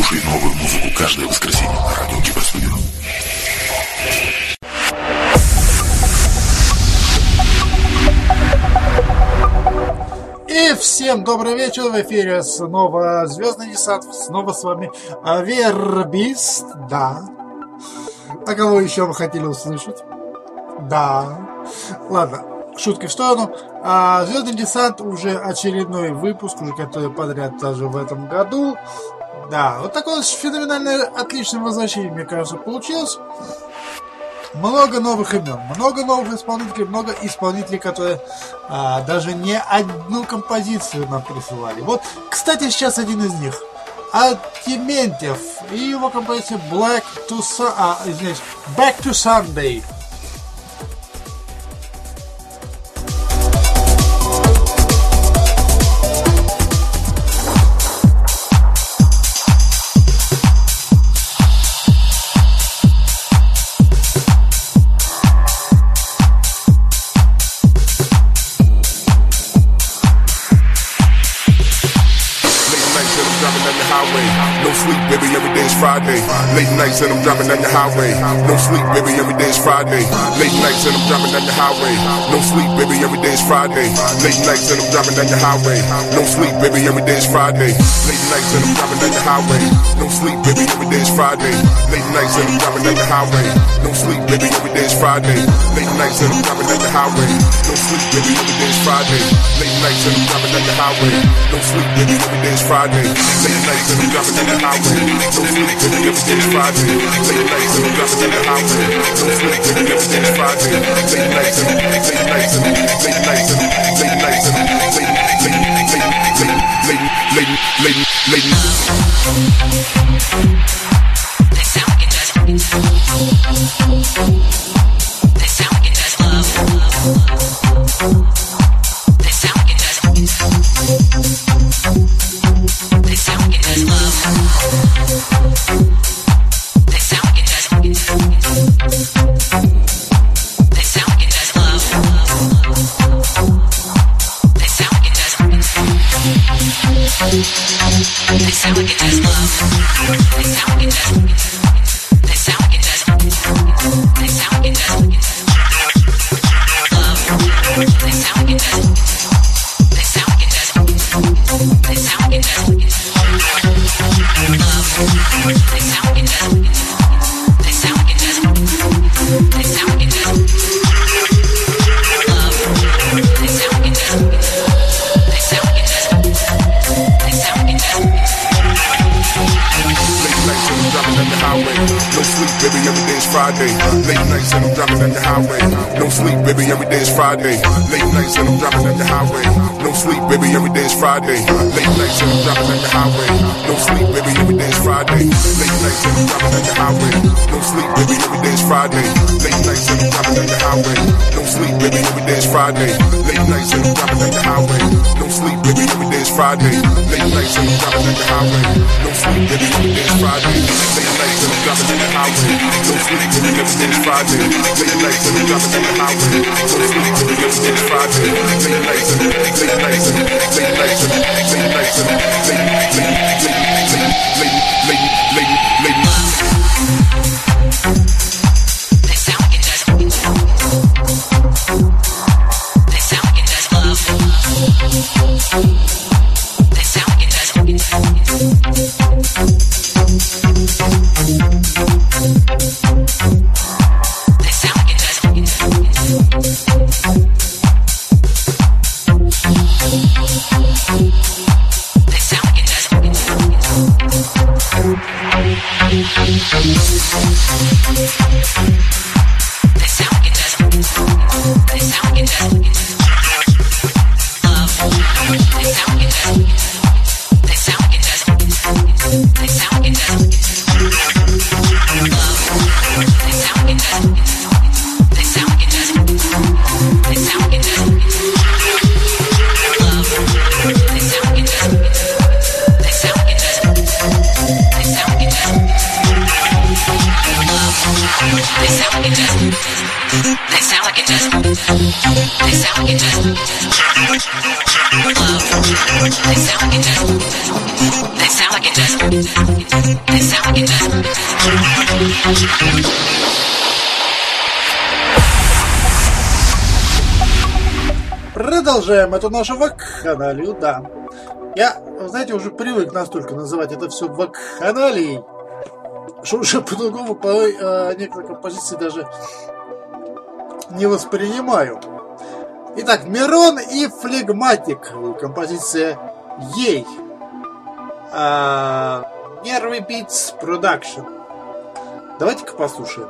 Слушай новую музыку каждое воскресенье на радио Киберстудио. И всем добрый вечер, в эфире снова Звездный десант, снова с вами Вербист, да. А кого еще вы хотели услышать? Да. Ладно, шутки в сторону. Звездный десант уже очередной выпуск, уже который подряд даже в этом году. Да, вот такое феноменальное, отличное возвращение, мне кажется, получилось. Много новых имен, много новых исполнителей, много исполнителей, которые даже не одну композицию нам присылали. Вот, кстати, сейчас один из них. Дементьев и его композиция Back to Sunday. Friday. Late nights and I'm driving down the highway. No sleep, baby, every day is Friday. Late nights and I'm driving down the highway. No sleep, baby, every day is Friday. Late nights and I'm driving down the highway. No sleep, baby, every day is Friday. Late nights and I'm driving down the highway. No sleep, baby, every day is Friday. Late nights and I'm driving down the highway. No sleep, baby, every day is Friday. Late nights and I'm driving down the highway. No sleep, baby, every day is Friday. Late nights and I'm driving down the highway. No sleep, baby, every day is Friday. Late nights and I'm driving down the highway. No sleep, baby, every day is Friday. Late nights and I'm driving down the highway. No sleep, baby, every day is Friday. Late nights and late nights and late nights and late nights and late. They sound like it does. They sound like it does love. They sound like it does. They sound like it does love. They sound like it does. They sound like it does love. They sound like it does. They sound like it does love. They sound like it does. They sound like it does. They sound like it does. Love. They sound like it does. They sound like it does. They sound like it does. Love. They sound like it does. They sound like it does. They sound like it does. Love. They sound like it does. They sound like it does. They sound like it does. Late nights and I'm driving down the highway. No sleep, baby, every day is Friday. Late nights and I'm driving down the highway. No sleep, baby, every day is Friday. Late nights and I'm driving down the highway. No sleep, baby, every day is Friday. Late nights and I'm driving down the highway. No sleep, baby, every day is Friday. Late nights and I'm driving down the highway. No sleep, baby, every day is Friday. Late nights and I'm driving down the highway. No sleep, baby, every day is Friday. Late nights and I'm driving down the highway. No sleep, baby, every day is Friday. Late nights and I'm driving down the highway. No sleep, baby, every day is Friday. Late nights and I'm driving down the highway. No sleep, baby, every day is Friday. Late nights and I'm driving down the highway. No sleep, baby, every day is Friday. Late nights and late nights and late nights and late nights and late. They sound like it does. They sound like it does love. They sound like it does. They sound like it does. They sound like it does. They sound like it does. They sound like it does. Love. They sound like it does. They sound like it does. They sound like it does. Love. They sound like it does. They sound like it does. They sound like it does. Love. They sound like it does. They sound like it does. They sound like it does. Love. They sound like it does. They sound like it does. They sound like it does. Love. They sound like it does. They sound like it does. They sound like it does. Продолжаем эту нашу вакханалию, да. Я, знаете, уже привык настолько называть это все вакханалией, что уже по-другому порой некоторые композиции даже не воспринимаю. Итак, Мирон и Флегматик. Композиция «Ей». Nervy Beats Production. Давайте-ка послушаем.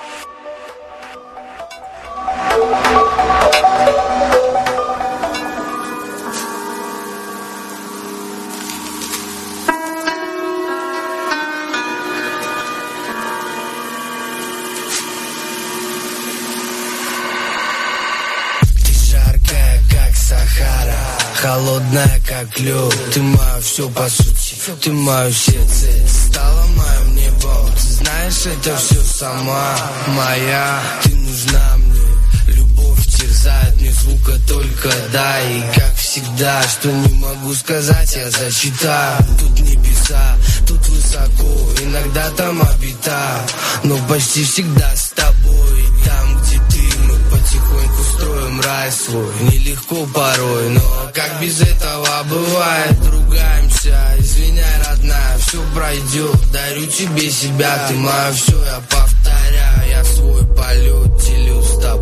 Холодная, как лед. Ты мое все по сути. Ты мое сердце. Стала моим небом. Ты знаешь, это все сама моя. Ты нужна мне. Любовь терзает мне звука только дай. И как всегда, что не могу сказать, я зачитаю. Тут небеса, тут высоко. Иногда там обитаю, но почти всегда с тобой. Там, где ты, мы потихоньку строим рай свой. Нелегко порой, но как без этого бывает. Ругаемся, извиняй, родная, все пройдет. Дарю тебе себя, ты мое все, я повторяю. Я свой полет делю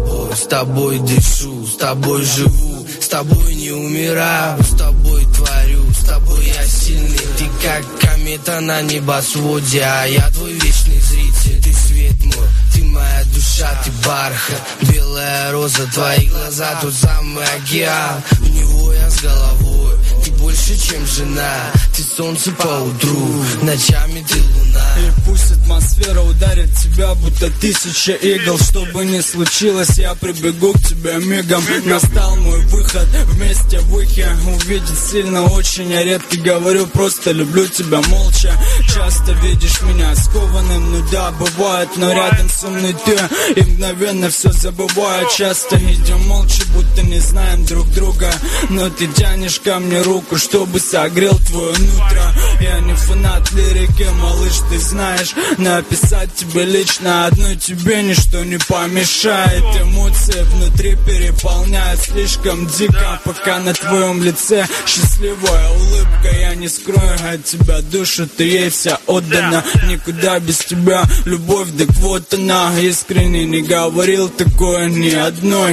с тобой дышу, с тобой живу, с тобой не умираю, с тобой творю, с тобой я сильный. Ты как комета на небосводе, а я твой вечный зритель. Ты свет мой, ты моя душа, ты бархат, белая роза, твои глаза, тот самый океан. В него я с головой, ты больше, чем жена. Ты солнце по утру, ночами ты луна. И пусть атмосфера ударит тебя, будто 1000 игл. Что бы ни случилось, я прибегу к тебе мигом. Настал мой выход, вместе в ухе. Увидеть сильно очень, я редко говорю, просто люблю тебя молча. Часто видишь меня скованным, ну да, бывает, но рядом со мной ты. И мгновенно все забываю. Часто идем молча, будто не знаем друг друга. Но ты тянешь ко мне руку, чтобы согрел твое нутро. Я не фанат лирики, малыш, ты знаешь. Написать тебе лично одной тебе ничто не помешает. Эмоции внутри переполняют слишком дико, пока на твоем лице счастливая улыбка. Я не скрою от тебя душу, ты ей вся отдана. Никуда без тебя любовь, так вот она. Искренне не говорил такое ни одной.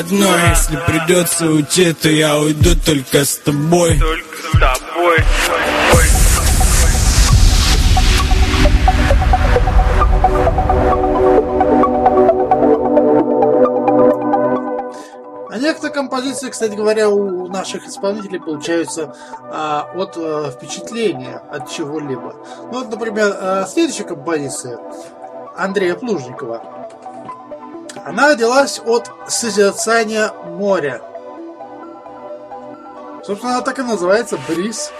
Если придется уйти, то я уйду только с тобой. Только с тобой. А некоторые композиции, кстати говоря, у наших исполнителей получаются от впечатления от чего-либо. Ну вот, например, следующая композиция Андрея Плужникова. Она родилась от созерцания моря. Собственно, она так и называется «Бриз».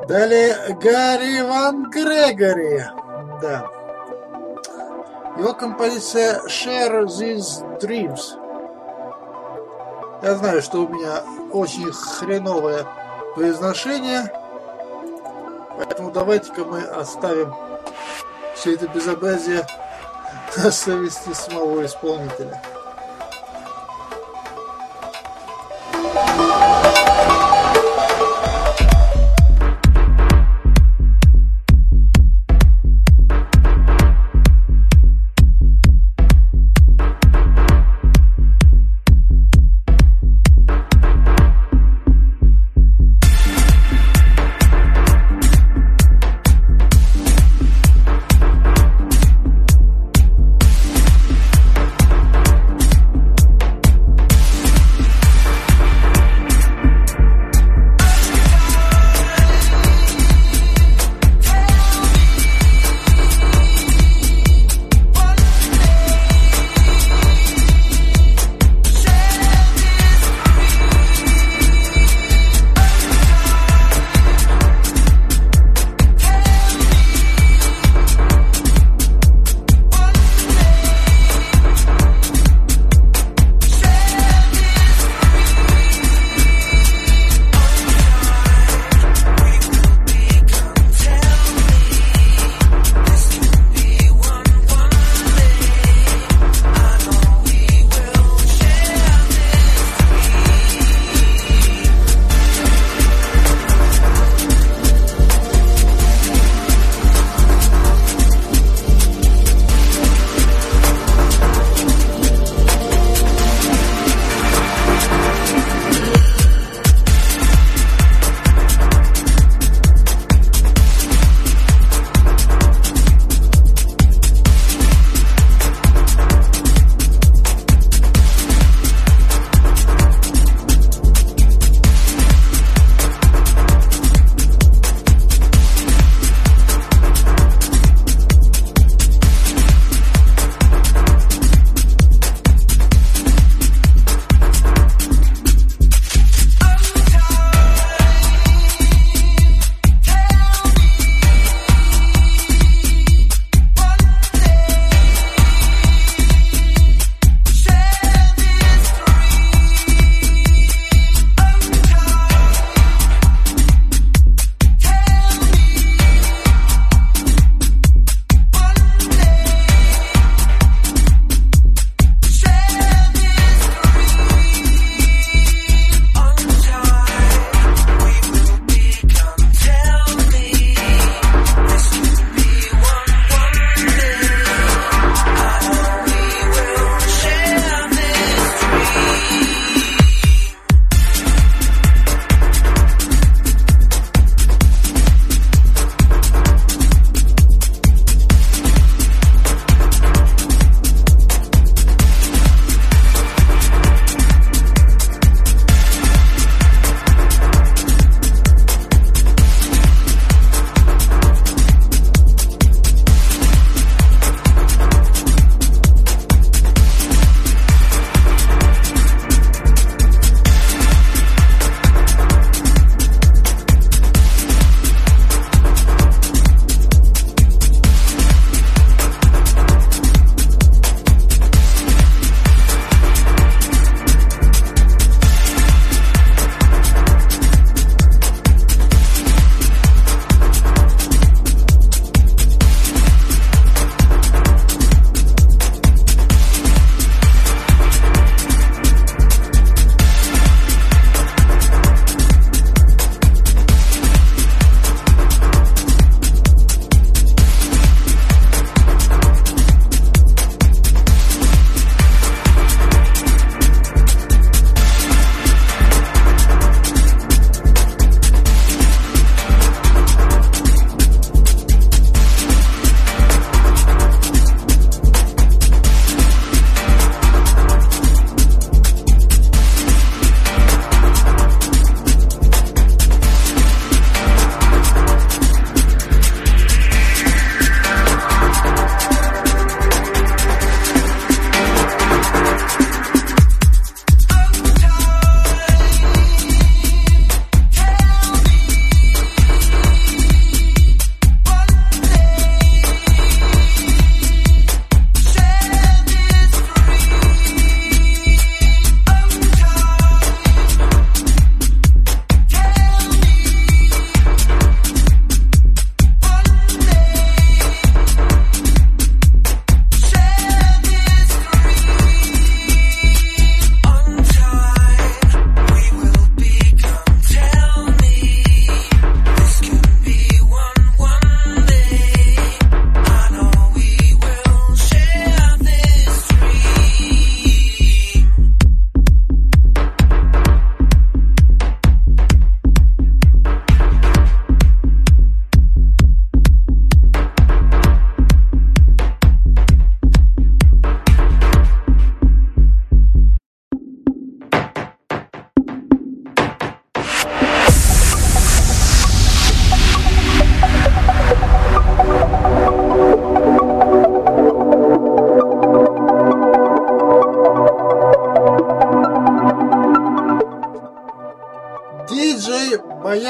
Далее Гарри Ван Грегори. Да. Его композиция Share These Dreams. Я знаю, что у меня очень хреновое произношение, поэтому давайте-ка мы оставим все это безобразие на совести самого исполнителя.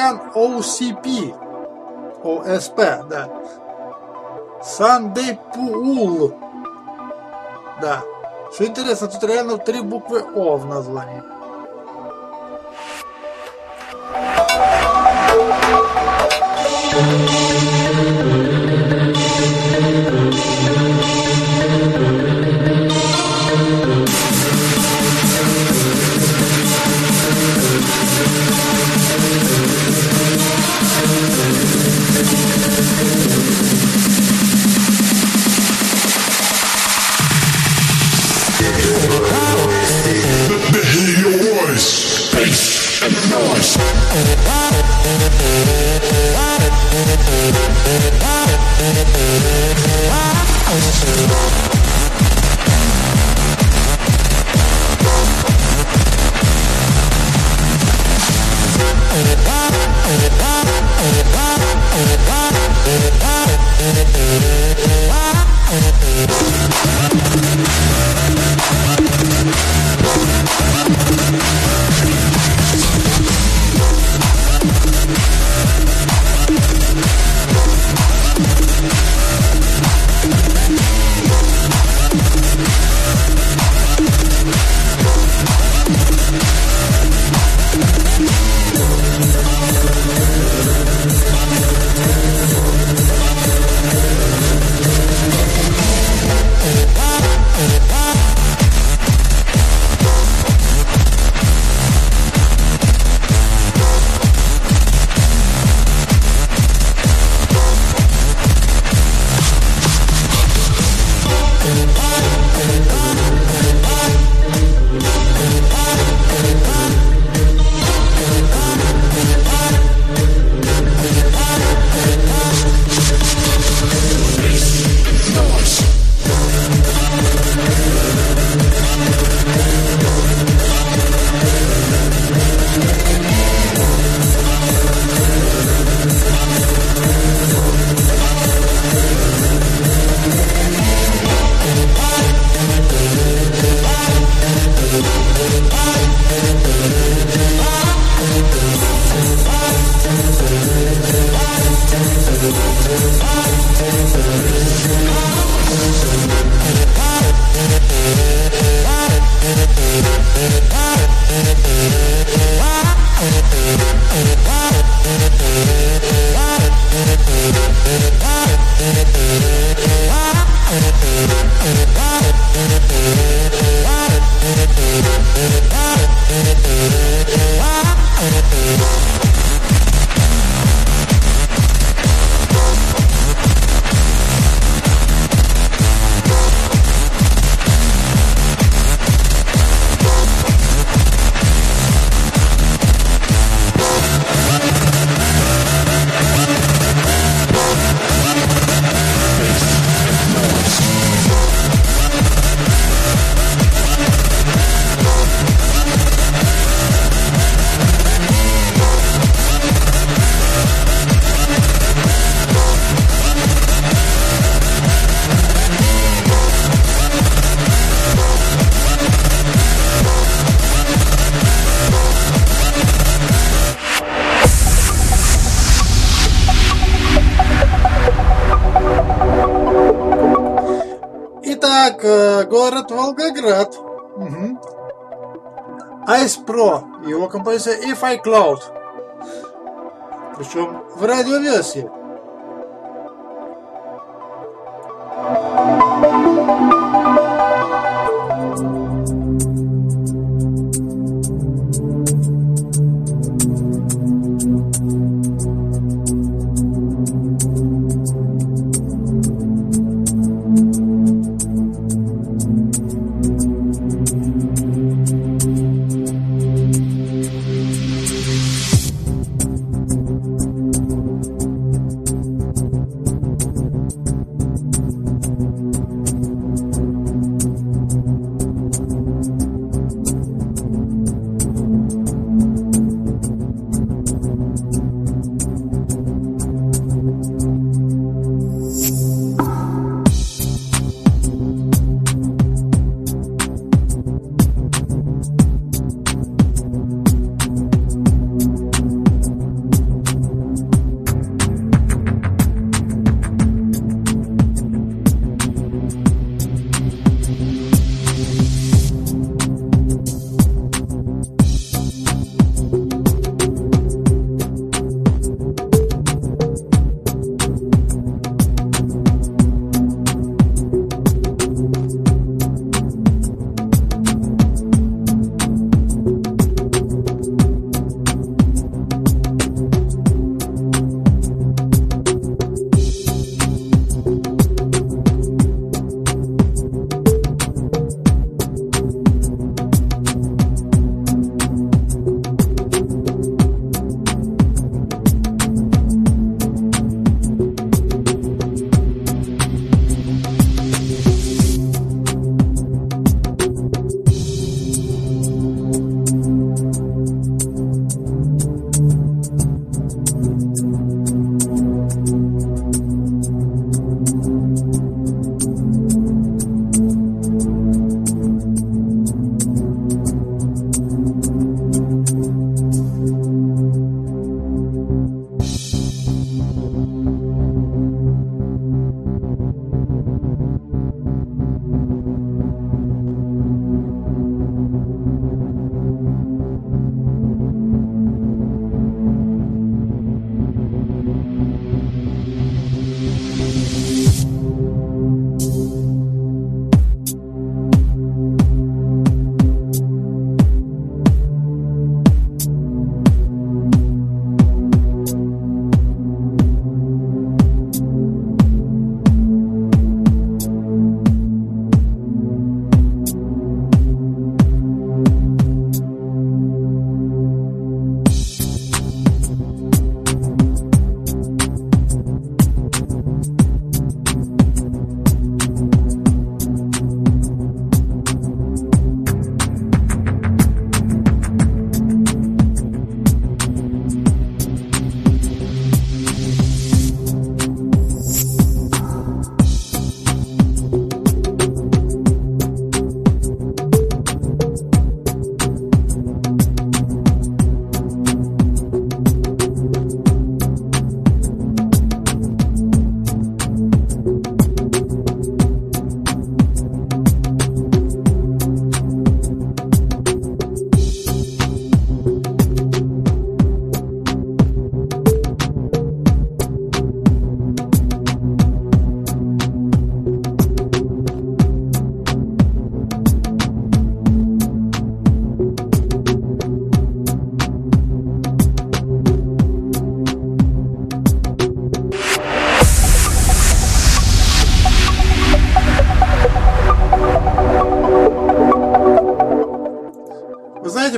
Sun OCP. ОСП, да. Сандепул. Да. Что интересно, тут реально 3 буквы О в названии. Итак, город Волгоград. Угу. Ice Pro, его композиция If I Cloud. Причем в радиоверсии.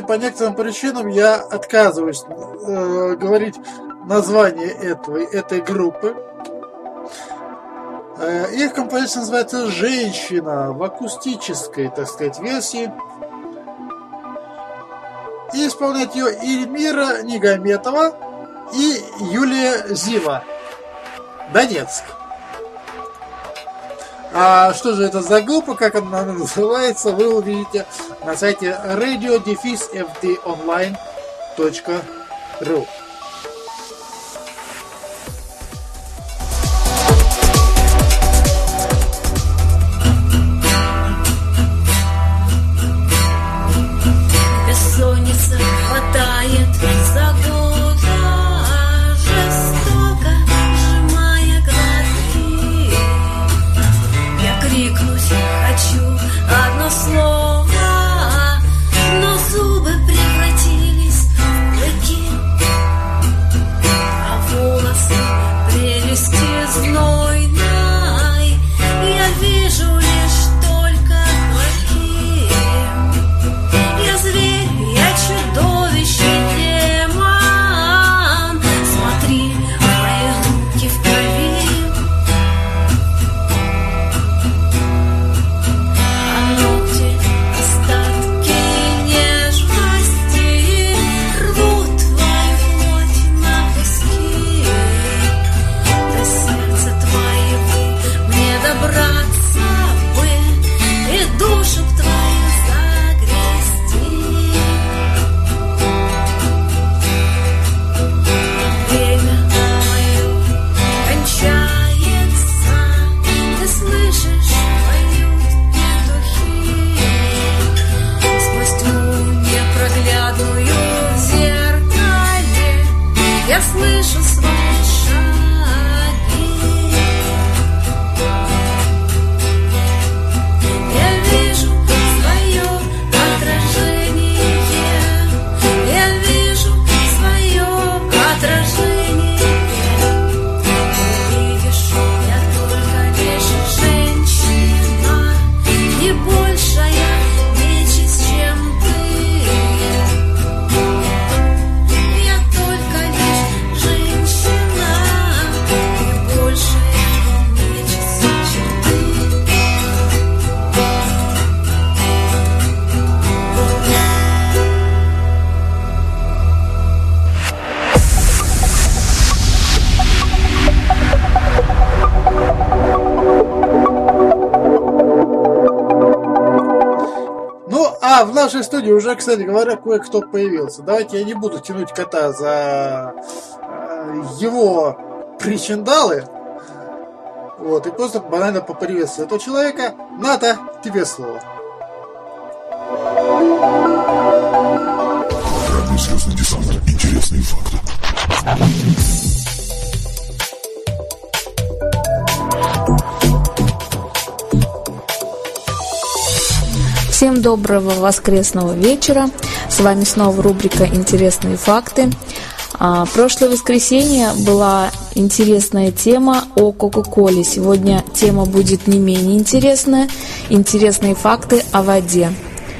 по некоторым причинам я отказываюсь говорить название этой группы. Их композиция называется «Женщина» в акустической, так сказать, версии. И исполняет ее Эльмира Нигометова и Юлия Зива. Донецк. А что же это за группа, как она называется, вы увидите на сайте radio-fdonline.ru. Бессонница хватает за горло, жестоко сжимая глотки. Я крикнуть хочу одно слово, но зубы превратились в клыки, а волосы прелести знойной я вижу лишь только клыки. Я зверь, я чудовище, демон. Смотри, мои руки в крови, а ногти остатки нежности рвут твою плоть на куски. До сердца твоего мне добраться бы и душу к твою загрести. Время мое кончается, ты слышишь, поют петухи. Сквозь тьму непроглядную в зеркале я слышу свои шаги. Я вижу свое отражение, я вижу свое отражение. Видишь, я только лишь женщина, не большая нечисть, чем ты. Я только лишь женщина, не большая нечисть, чем ты. Ну, а в нашей студии уже, кстати говоря, кое-кто появился. Давайте я не буду тянуть кота за его причиндалы. Вот, и просто банально поприветствую этого человека. Ната, тебе слово. Радио «Звездный десант». Интересные факты. Всем доброго воскресного вечера. С вами снова рубрика «Интересные факты». Прошлое воскресенье была интересная тема о Кока-Коле. Сегодня тема будет не менее интересная. Интересные факты о воде.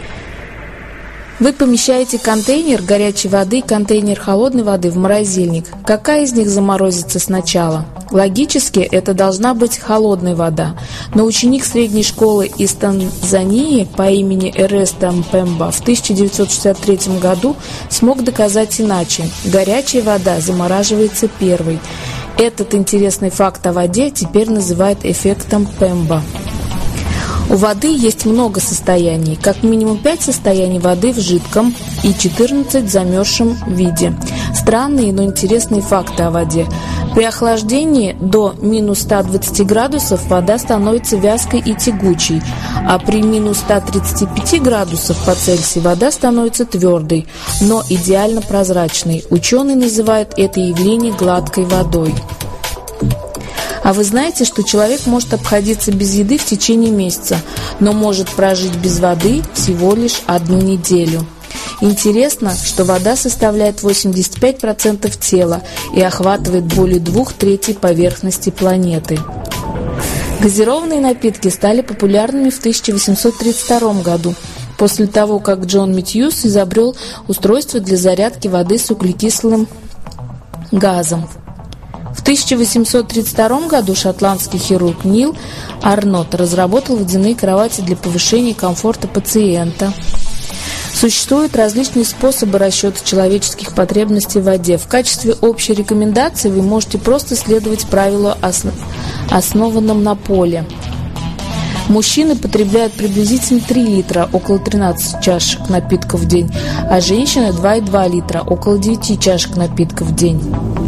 Вы помещаете контейнер горячей воды и контейнер холодной воды в морозильник. Какая из них заморозится сначала? Логически это должна быть холодная вода, но ученик средней школы из Танзании по имени Эреста Мпемба в 1963 году смог доказать иначе. Горячая вода замораживается первой. Этот интересный факт о воде теперь называют эффектом Пемба. У воды есть много состояний, как минимум 5 состояний воды в жидком и 14 в замерзшем виде. Странные, но интересные факты о воде. При охлаждении до минус 120 градусов вода становится вязкой и тягучей, а при минус 135 градусов по Цельсию вода становится твердой, но идеально прозрачной. Ученые называют это явление гладкой водой. А вы знаете, что человек может обходиться без еды в течение месяца, но может прожить без воды всего лишь 1 неделю? Интересно, что вода составляет 85% тела и охватывает более 2/3 поверхности планеты. Газированные напитки стали популярными в 1832 году. после того, как Джон Митьюс изобрел устройство для зарядки воды с углекислым газом. В 1832 году шотландский хирург Нил Арнот разработал водяные кровати для повышения комфорта пациента. Существуют различные способы расчета человеческих потребностей в воде. В качестве общей рекомендации вы можете просто следовать правилу, основанному на поле. Мужчины потребляют приблизительно 3 литра, около 13 чашек напитков в день, а женщины 2,2 литра, около 9 чашек напитков в день.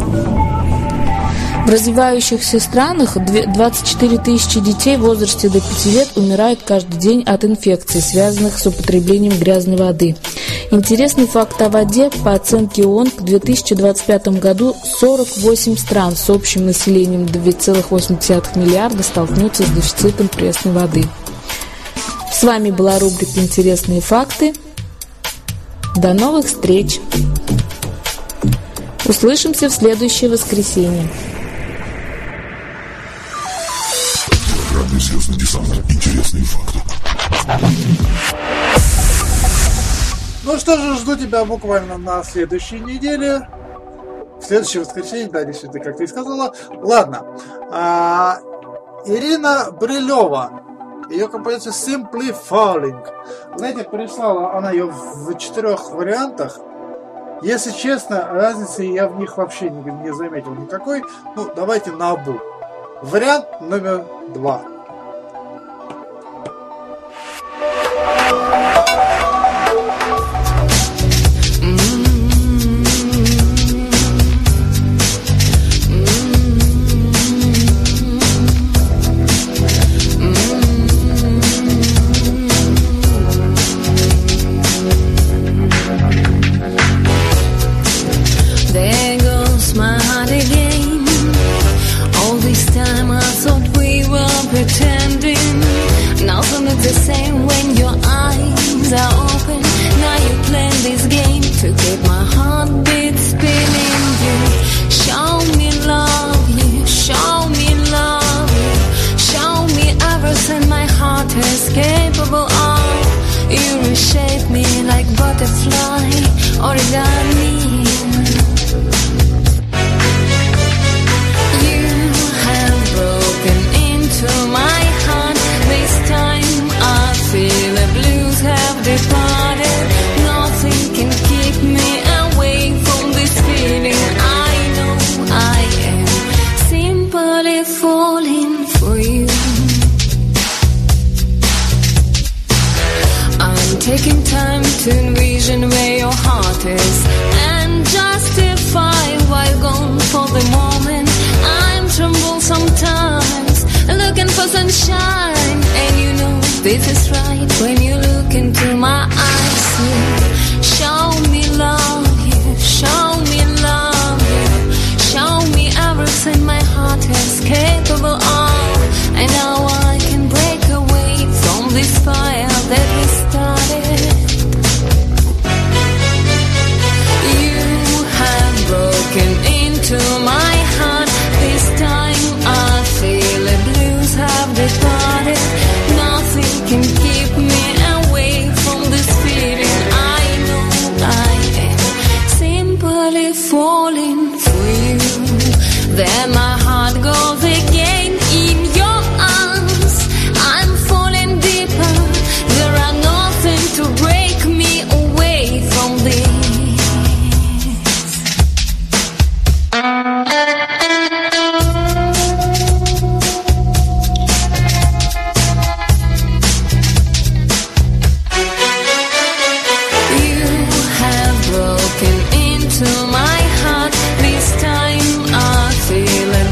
В развивающихся странах 24 тысячи детей в возрасте до 5 лет умирают каждый день от инфекций, связанных с употреблением грязной воды. Интересный факт о воде. По оценке ООН, к 2025 году 48 стран с общим населением 2,8 миллиарда столкнутся с дефицитом пресной воды. С вами была рубрика «Интересные факты». До новых встреч! Услышимся в следующее воскресенье. Звездный десант. Интересные факты. Ну что же, жду тебя буквально на следующей неделе. В следующее воскресенье, да, действительно, как ты и сказала. Ладно. Ирина Брилева. Ее композиция Simply Falling. Знаете, прислала она ее в 4 вариантах. Если честно, разницы я в них вообще не заметил никакой. Ну, давайте наобум. Вариант номер 2. There goes my heart again. All this time I thought we were pretending. Nothing is the same when your eyes are open. Now you play this game to keep my heartbeat spinning. You show me love, you show me love, you show me everything my heart is capable of. You reshape me like butterfly, origami. You have broken into my heart. This time I feel the blues have departed. Nothing can keep me away from this feeling. I know I am simply falling for you. I'm taking time to envision where your heart is and justify why gone for the moment. I'm tremble sometimes, looking for sunshine, and you know this is right when you look into my eyes. You show me love, you show me love, you show me everything my heart is capable of. And now I can break away from this fire that we started. You have broken into my heart. This time I feel the blues have departed. Nothing can keep me away from this feeling. I know I am simply falling for you. Then my heart goes again in your arms. I'm falling deeper. There are nothing to break me away from this. You have broken into my heart. This time I feel it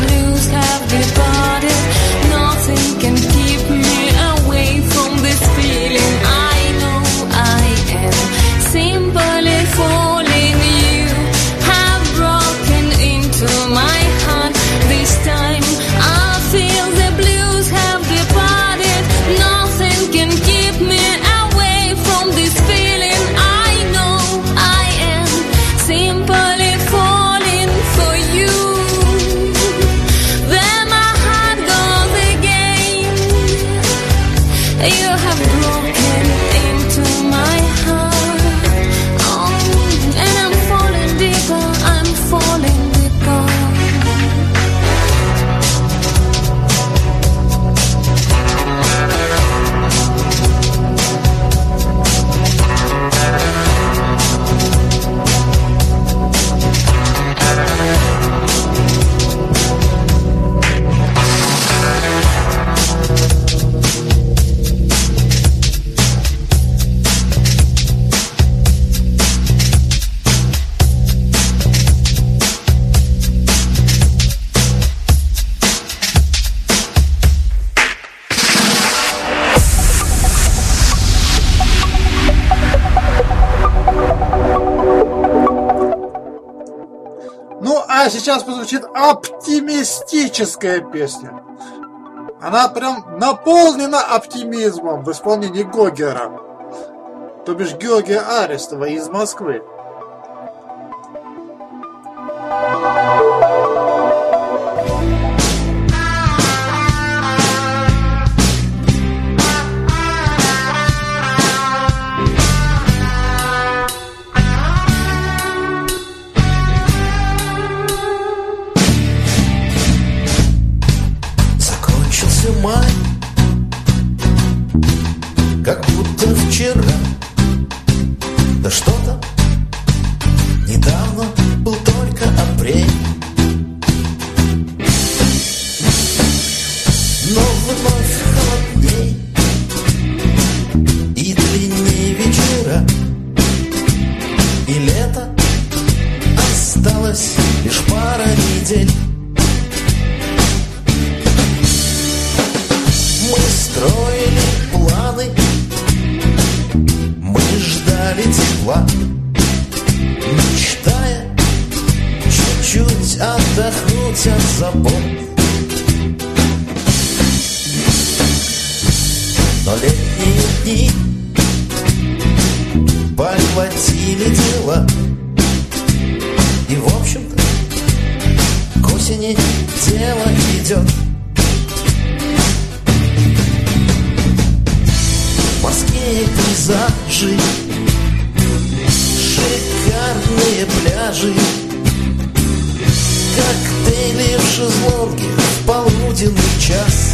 А сейчас прозвучит оптимистическая песня. Она прям наполнена оптимизмом в исполнении Гогера, то бишь Георгия Арестова из Москвы. Май, как будто вчера. Да что-то недавно был только апрель. Но вновь холодней и длиннее вечера, и лето осталось лишь пара недель. Строили планы, мы ждали тепла, мечтая чуть-чуть отдохнуть от забот. Но летние дни подхватили дела, и в общем-то к осени дело идет. Морские пейзажи, шикарные пляжи, коктейли в шезлонге в полуденный час.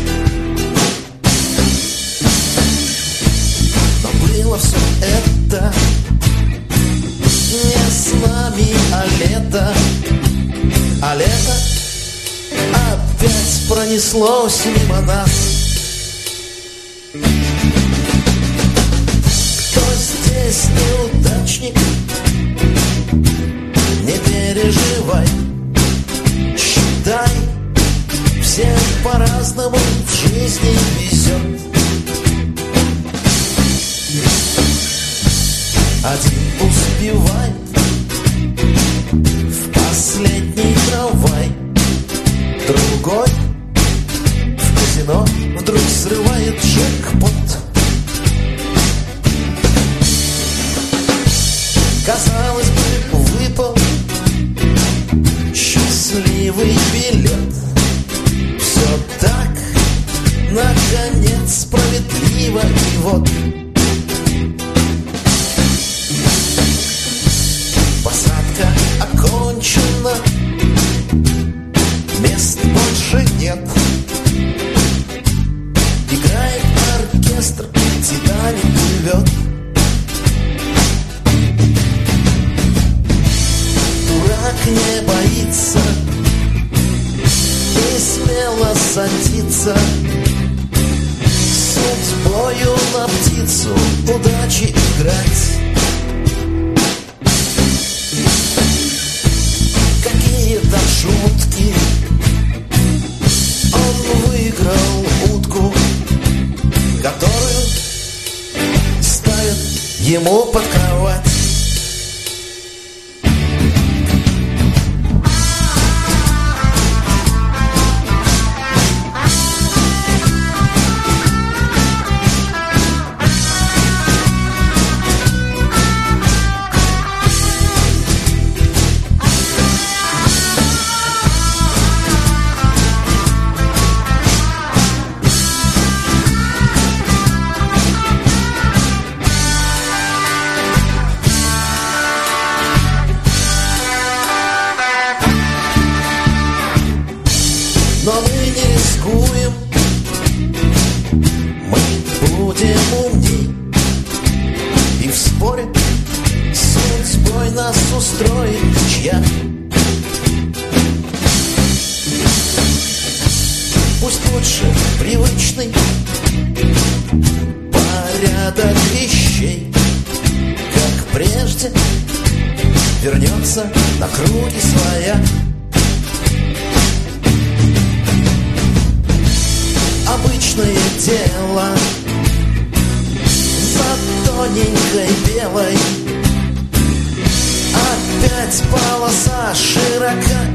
Но было все это не с нами, а лето опять пронеслось мимо нас. Здесь неудачник, не переживай, считай, всем по-разному в жизни везет. Один успевает в последний трамвай, другой в казино вдруг срывает джекпот. Казалось бы, выпал счастливый билет. Все так, наконец, справедливо. И вот посадка окончена, мест больше нет. Играет оркестр, Титаник плывет. Не боится и смело садится судьбою на птицу удачи играть. Какие-то шутки, он выиграл утку, которую ставят ему под кровать. Но мы не рискуем, мы будем умней, и в споре с судьбой нас устроит ничья. Пусть лучше привычный порядок вещей, как прежде, вернется на круги своя. Обычное дело за тоненькой белой опять полоса широка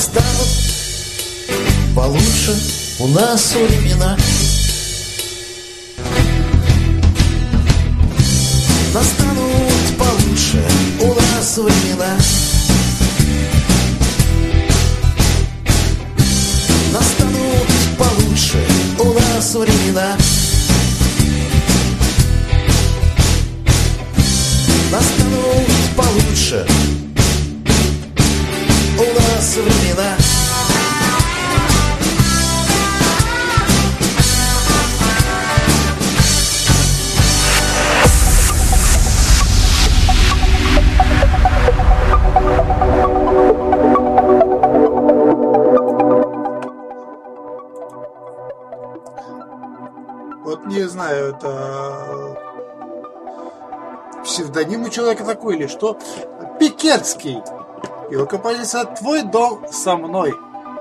Настанут получше у нас времена. Настанут получше у нас времена. Настанут получше у нас времена. Настанут получше у нас времена. Вот не знаю, это псевдоним у человека такой или что? Пикетский. Его композиция «Твой дом со мной».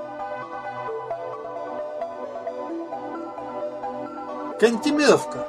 Кантемировка.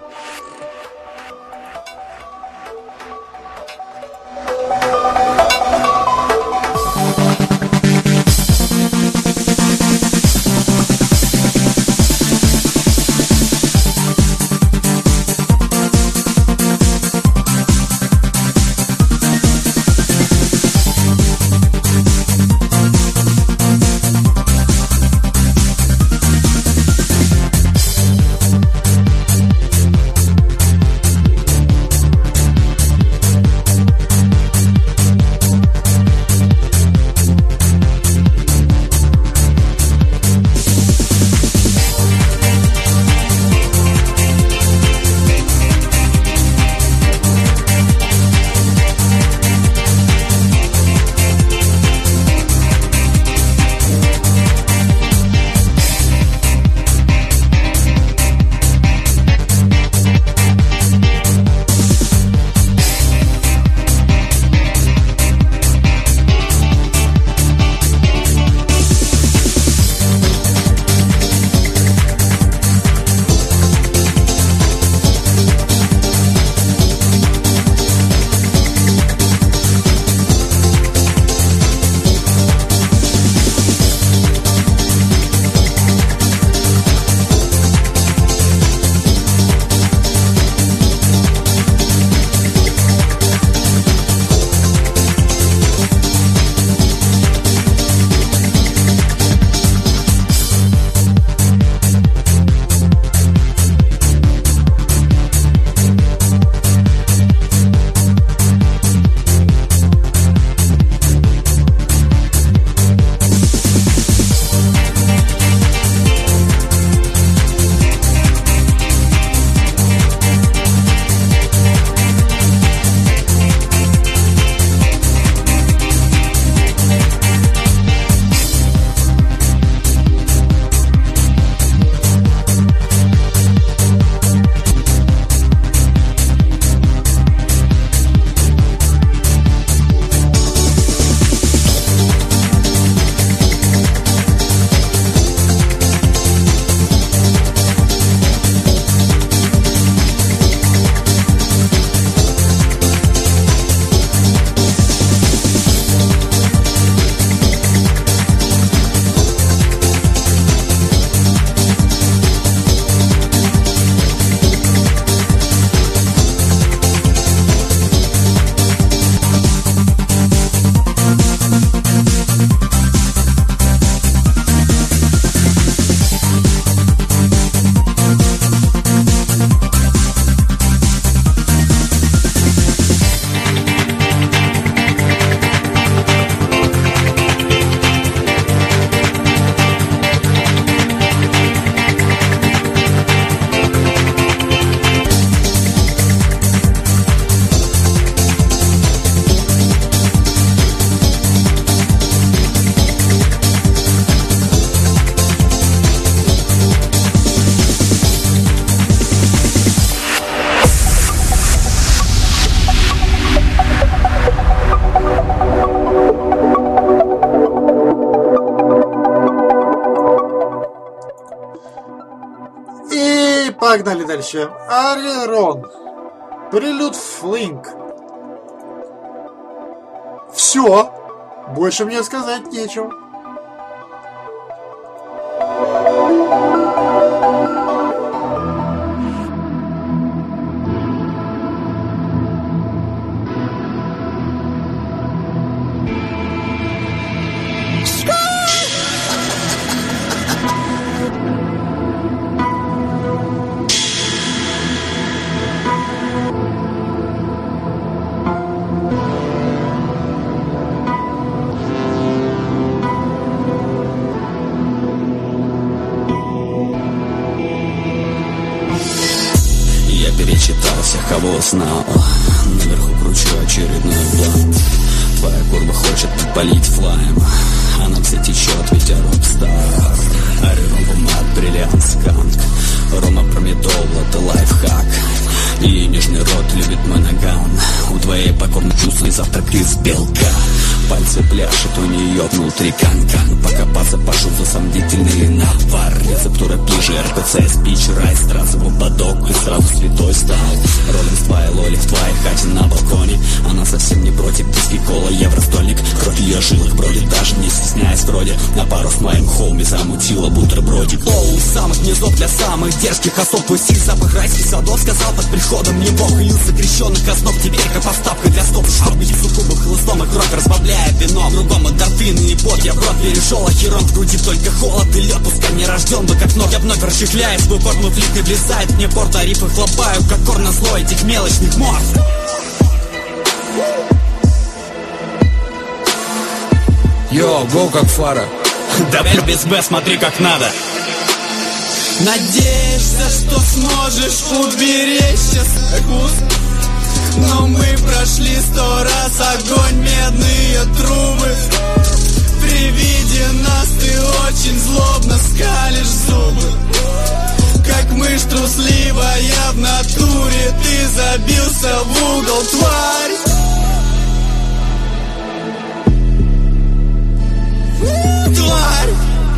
Погнали дальше. Арирон. Прелюд Флинк. Все. Больше мне сказать нечего. всех, кого знал. Наверху кручу очередной блант. Твоя курва хочет подпалить флайм. Она вся течет, ветер рок-стар. Орел помад, бриллиант, сканк. Рома промедол, это лайфхак. И нежный рот любит мой наган. У твоей покорной чувства завтрак из белка. Пальцы пляшут у нее внутри кан-кан. Покопаться пошут за сомнительные навар. Рецептура пижи, РПЦ, спич, райс. Сразу в ободок и сразу святой стал. Роллинс твоя лоли в твоей хате на балконе. Она совсем не против диски, кола, евростольник. Кровь ее жилах бродит, даже не стесняясь вроде. На пару в моем хоуме замутила бутербродик. Оу, из самых низов для самых дерзких особ. Пусти запах райских садов, сказал под приходом мне Бог. И сокращенных основ теперь как поставка для стоп. Чтобы не суккубы хлыстом и кровь разбавляя вино. Кругом эндорфины и пот, я в рот перешел. Ахерон в груди только холод и лед. Пускай не рожден бы как ног. Я вновь расчехляю свой борт, мой флик не влезает. Мне борт, а рифы хлопаю, как кор на зло этих мелочных морд. Йо, гоу как фара. Давай без Б, смотри как надо. Надеешься, что сможешь уберечь сейчас вкус. Но мы прошли 100 раз огонь, медные трубы. При виде нас ты очень злобно скалишь зубы. Как мышь трусливая в натуре, ты забился в угол, тварь. Тварь.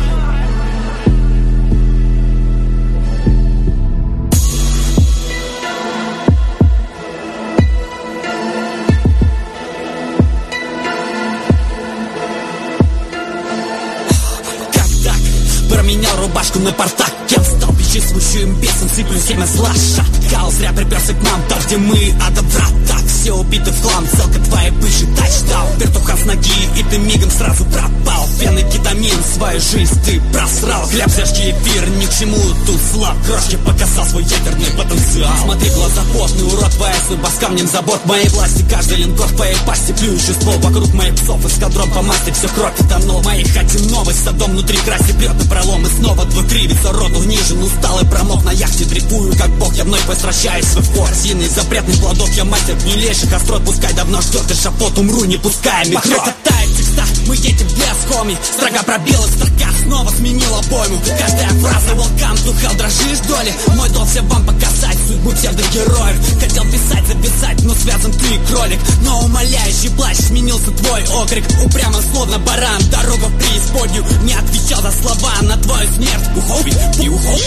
Променял рубашку на портак. Я встал бесчувствующим бесом, сыплю семя зла. Шакал зря приперся к нам, там где мы от врата. Все убиты в хлам, целка твоей пыши тачдаун. Вертуха с ноги, и ты мигом сразу пропал. Пенный кетамин, свою жизнь ты просрал. Хлеб, зажги эфир, ни к чему тут слаб. Крошки показал свой ядерный потенциал. Смотри, глаза потный, урод, поясный, бас камнем забот моей власти. Каждый линкор в твоей пасти, плюющий ствол вокруг моих псов. Эскадрон по масти, все кровь утонул. В моей хате новость, садом внутри краси бьет на пролом. И снова твой кривится, рот унижен, устал и промок. На яхте дрейфую, как бог, я вновь возвращаюсь в эфор. Сильный запретных плодов, я мастер гнилейших острот. Пускай давно ждет эшафот, умру, не пуская микро. Пока катает текста, мы едем без коми. Строга пробила, строка снова сменила пойму. Каждая фраза вулкан, тухал, дрожишь доли. Мой долг всем вам показать судьбу псевдогероев. Хотел писать, записать, но связан ты и кролик. Но умоляющий плач, сменился твой окрик. Упрямо словно баран, дорога в преисподнюю. Не отвечал за слова на твою смерть. Ухоби и ухоби.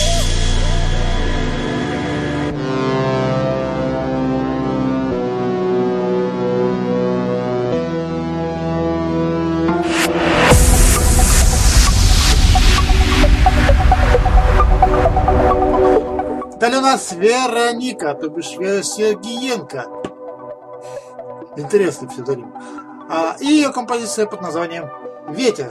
Далее у нас Вероника, то бишь Сергиенко. Интересный псевдоним. И ее композиция под названием «Ветер».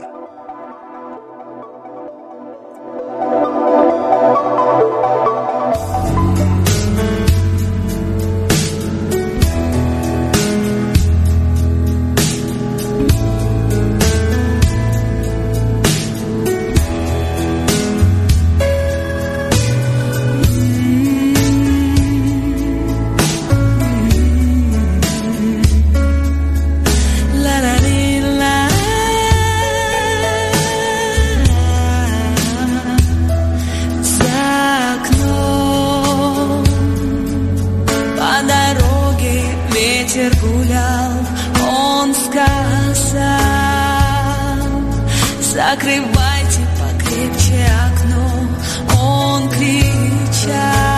Ветер гулял, он сказал: закрывайте покрепче окно. Он кричал: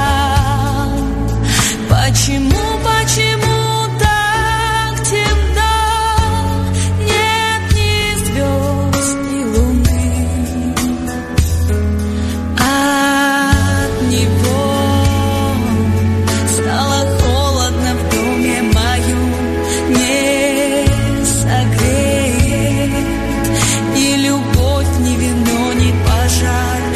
почему, почему так темно? Нет ни звезд, ни луны. От него стало холодно в доме моем. Не согреет ни любовь, ни вино, ни пожар.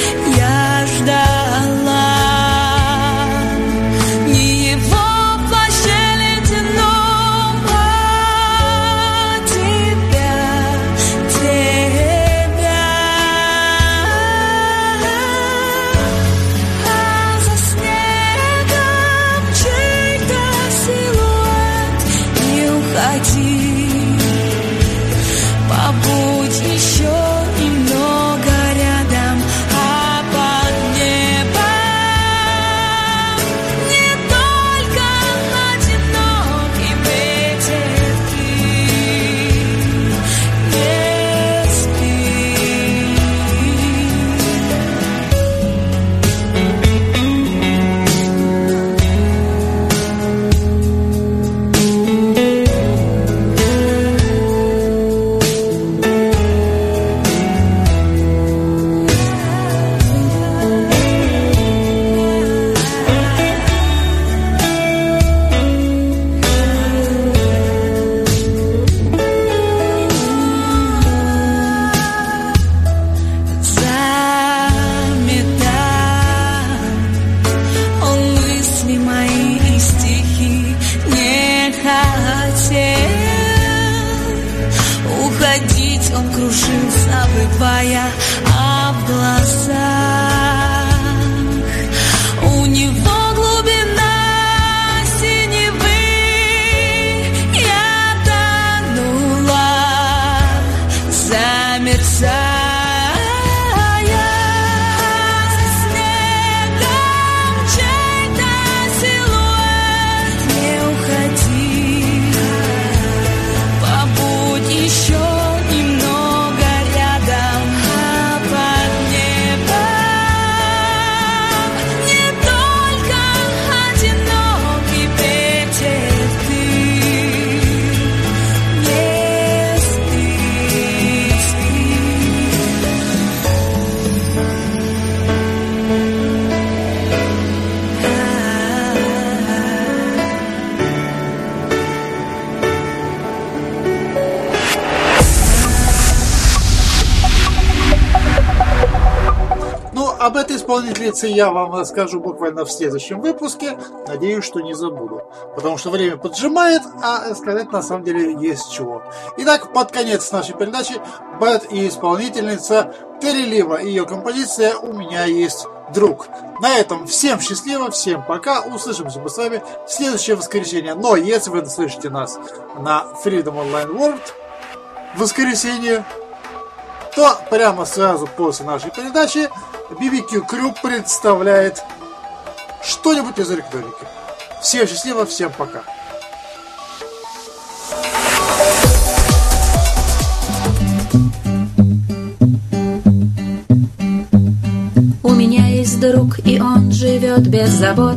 исполнительницы я вам расскажу буквально в следующем выпуске. Надеюсь, что не забуду. Потому что время поджимает, а сказать на самом деле есть чего. Итак, под конец нашей передачи Бет и исполнительница Терри Лива и ее композиция «У меня есть друг». На этом всем счастливо, всем пока. Услышимся мы с вами в следующее воскресенье. Но если вы слышите нас на Freedom Online World в воскресенье, то прямо сразу после нашей передачи BBQ Crew представляет что-нибудь из электроники. Всем счастливо, всем пока. У меня есть друг, и он живет без забот.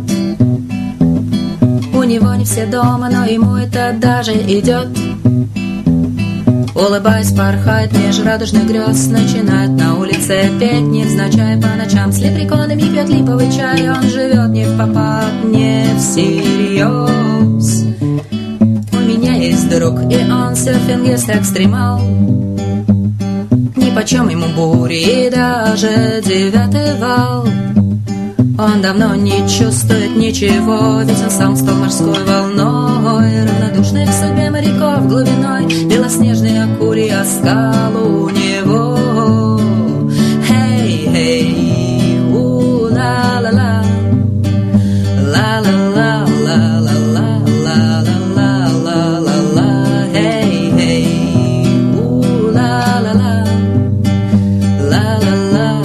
У него не все дома, но ему это даже идет. Улыбаясь, порхает меж радужных грез, начинает на улице петь, невзначай по ночам с лепреконами пьет липовый чай. Он живет не впопад, не всерьез. У меня есть друг, и он серфингист экстремал. Нипочем ему бури и даже 9-й вал. Он давно не чувствует ничего, ведь он сам стал морской волной, равнодушный к судьбе моряков глубиной, белоснежный акулий оскал у него. Хей, хей, у-ла-ла-ла, ла-ла-ла, ла-ла-ла, ла-ла-ла, ла-ла-ла, хей, хей, у-ла-ла-ла, ла-ла-ла.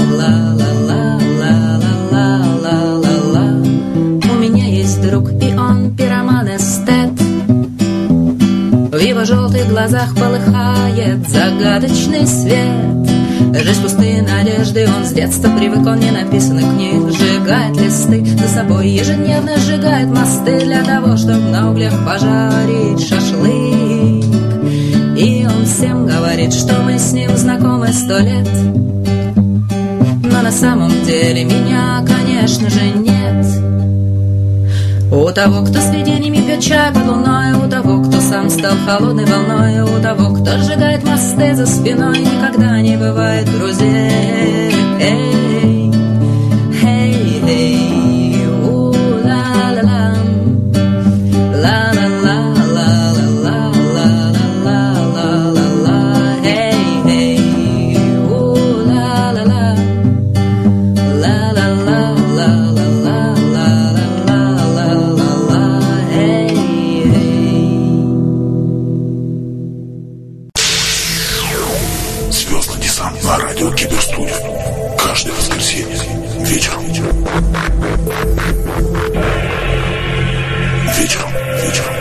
В его желтых глазах полыхает загадочный свет. Жизнь пустые надежды, он с детства привык, он не написанных книг сжигает листы, за собой ежедневно сжигает мосты для того, чтобы на углях пожарить шашлык. И он всем говорит, что мы с ним знакомы 100 лет. Но на самом деле меня, конечно же, нет. У того, кто с видениями пьет чай под луной, у того, кто сам стал холодной волной, у того, кто сжигает мосты за спиной, никогда не бывает друзей. Эй, эй, эй, у-ла-ла-ла, ла-ла-ла, ла-ла-ла, ла-ла-ла, эй, эй, у-ла-ла-ла, ла-ла-ла, ла-ла-ла. На радио Киберстудия. Каждое воскресенье вечером. Вечером.